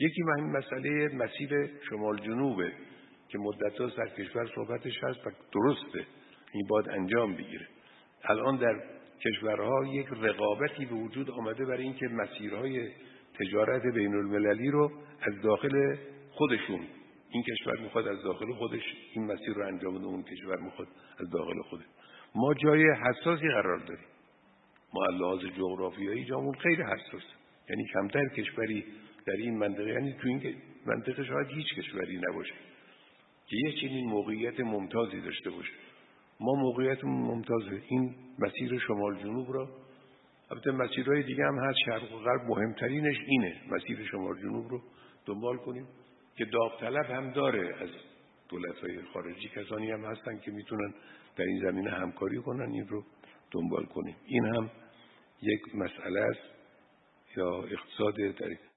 یکی مسئله مسیر شمال جنوبه که مدت‌ها در کشور صحبتش هست و درسته، این باید انجام بگیره. الان در کشورها یک رقابتی به وجود آمده برای اینکه مسیرهای تجارت بین المللی رو از داخل خودشون، این کشور میخواد از داخل خودش این مسیر رو انجام بده، اون کشور میخواد از داخل خودش. ما جای حساسی قرار داریم، ما از لحاظ جغرافیایی جامون خیلی حساس، یعنی کمتر کشوری در این منطقه، یعنی تو این منطقه شاید هیچ کشوری نباشه که یه چنین موقعیت ممتازی داشته باشه. ما موقعیتمون ممتازه. این مسیر شمال جنوب را، البته مسیرهای دیگه هم هست شرق و غرب، مهمترینش اینه مسیر شمال جنوب رو دنبال کنیم که داوطلب هم داره از دولت‌های خارجی، کسانی هم هستن که میتونن در این زمینه همکاری کنن، این رو دنبال کنیم. این هم یک مسئله است یا اقتصاد